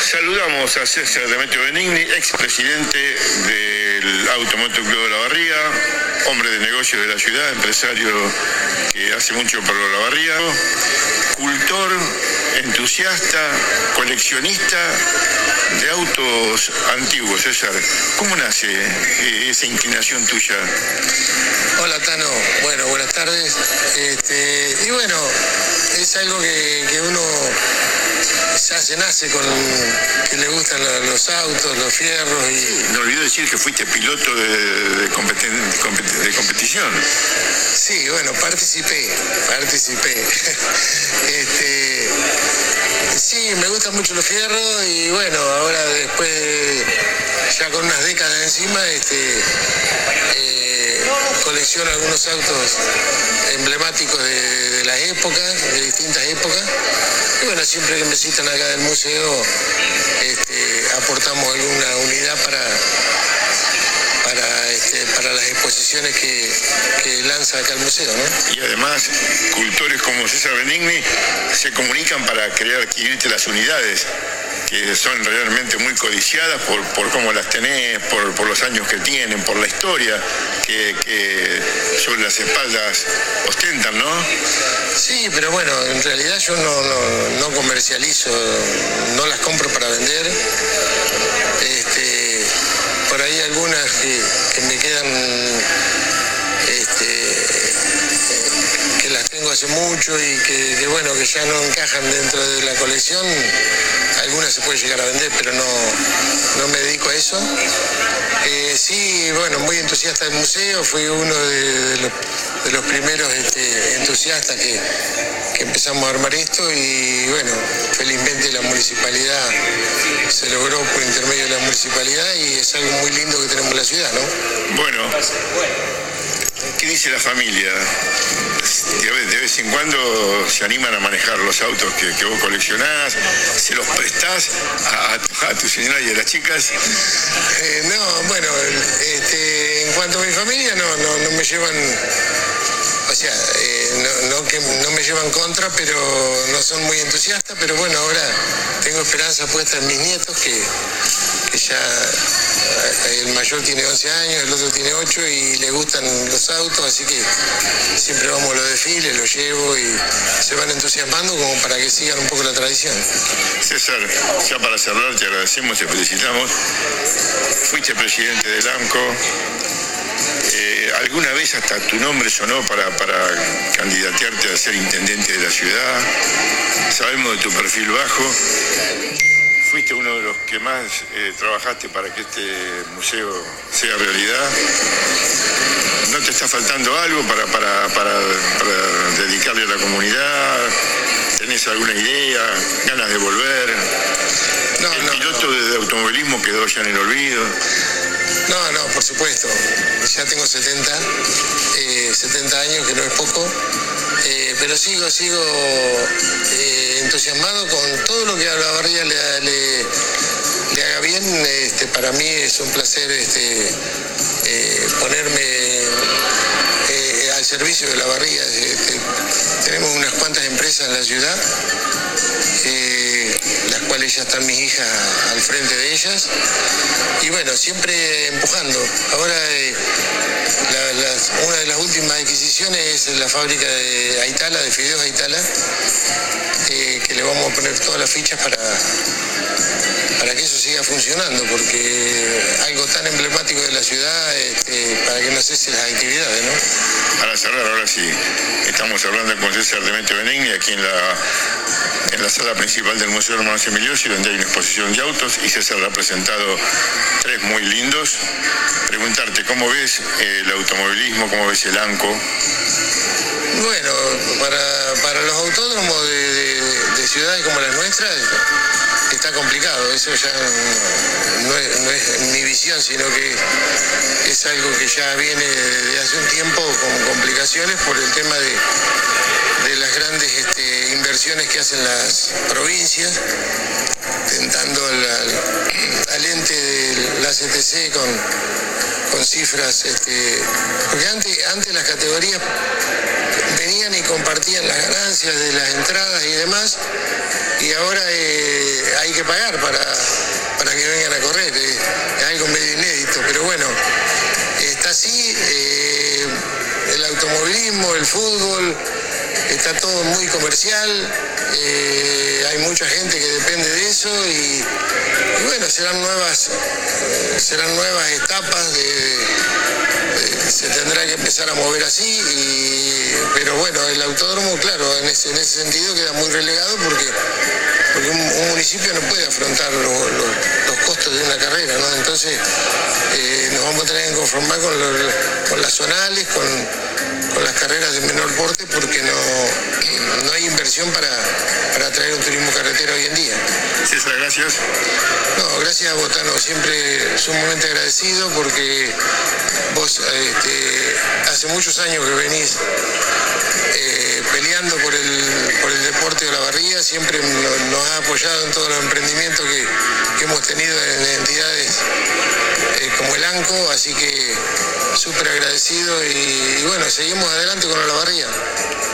Saludamos a César Demetrio Benigni, expresidente del Automoto Club de Olavarría, hombre de negocios de la ciudad, empresario que hace mucho por Olavarría, cultor, entusiasta, coleccionista de autos antiguos. César, ¿cómo nace esa inclinación tuya? Hola Tano, bueno, buenas tardes. Y bueno, es algo que uno ya se nace con, que le gustan los autos, los fierros. Sí, no olvidó decir que fuiste piloto de competición. Sí, bueno, participé. Sí, me gustan mucho los fierros y bueno, ahora después, ya con unas décadas encima, colecciono algunos autos emblemáticos de las épocas, de distintas épocas. Y bueno, siempre que me citan acá del museo, aportamos alguna unidad para las exposiciones que lanza acá el museo, ¿no? Y además, cultores como César Benigni se comunican para querer adquirirte las unidades, que son realmente muy codiciadas por cómo las tenés, por los años que tienen, por la historia que sobre las espaldas ostentan, ¿no? Sí, pero bueno, en realidad yo no comercializo, no las compro para vender. Por ahí algunas que me quedan, que las tengo hace mucho y que bueno, que ya no encajan dentro de la colección. Algunas se puede llegar a vender, pero no me dedico a eso. Sí, bueno, muy entusiasta del museo, fui uno de los primeros entusiastas que empezamos a armar esto y bueno, felizmente la municipalidad se logró por intermedio de la municipalidad y es algo muy lindo que tenemos en la ciudad, ¿no? Bueno, ¿qué dice la familia? De vez en cuando se animan a manejar los autos que vos coleccionás, se los prestás a tu señora y a las chicas. No, bueno, en cuanto a mi familia no me llevan, o sea, no me llevan contra, pero no son muy entusiastas, pero bueno, ahora tengo esperanza puesta en mis nietos que ya el mayor tiene 11 años, el otro tiene 8 y le gustan los autos, así que siempre vamos a los desfiles, los llevo y se van entusiasmando como para que sigan un poco la tradición. César, ya para cerrar te agradecemos, te felicitamos. Fuiste presidente del AMCO. ¿Alguna vez hasta tu nombre sonó para candidatearte a ser intendente de la ciudad? Sabemos de tu perfil bajo. Fuiste uno de los que más trabajaste para que este museo sea realidad. ¿No te está faltando algo para dedicarle a la comunidad? ¿Tenés alguna idea? ¿Ganas de volver? ¿El piloto de automovilismo quedó ya en el olvido? No, por supuesto. Ya tengo 70 años, que no es poco. Pero sigo entusiasmado con todo lo que a Olavarría le haga bien. Para mí es un placer ponerme al servicio de Olavarría. Tenemos unas cuantas empresas en la ciudad, las cuales ya están mis hijas al frente de ellas. Y bueno, siempre empujando. Ahora una de las últimas adquisiciones es la fábrica de Aitala, de fideos Aitala, que le vamos a poner todas las fichas para que eso siga funcionando, porque algo tan emblemático de la ciudad, para que no cesen las actividades, ¿no? Para cerrar, ahora sí, estamos hablando con César Demetrio Benigni aquí en la sala principal del Museo Hermano Emiliosi, donde hay una exposición de autos y César ha presentado 3 muy lindos. Preguntarte, ¿cómo ves el automovilismo, cómo ves el AMCO? Bueno, para los autódromos de ciudades como las nuestras está complicado, eso ya no es mi visión, sino que es algo que ya viene desde hace un tiempo con complicaciones por el tema de las grandes inversiones que hacen las provincias, tentando al ente de la CTC con cifras, porque antes las categorías venían y compartían las ganancias de las entradas y demás, y ahora hay que pagar para que vengan a correr. Es algo medio inédito, pero bueno, está así. El automovilismo, el fútbol, está todo muy comercial. Hay mucha gente que depende de eso y bueno, serán nuevas etapas se tendrá que empezar a mover así, pero bueno, el autódromo, claro, en ese sentido queda muy relegado porque un municipio no puede afrontar los costos de una carrera, ¿no? Entonces nos vamos a tener que conformar con las zonales, con las carreras de menor porte, porque no hay inversión para atraer un turismo carretera hoy en día. César, gracias. No, gracias, Botano, siempre sumamente agradecido porque vos hace muchos años que venís peleando por el deporte de Olavarría, siempre nos ha apoyado en todos los emprendimientos que hemos tenido en entidades como el ANCO, así que súper agradecido y bueno, seguimos adelante con Olavarría.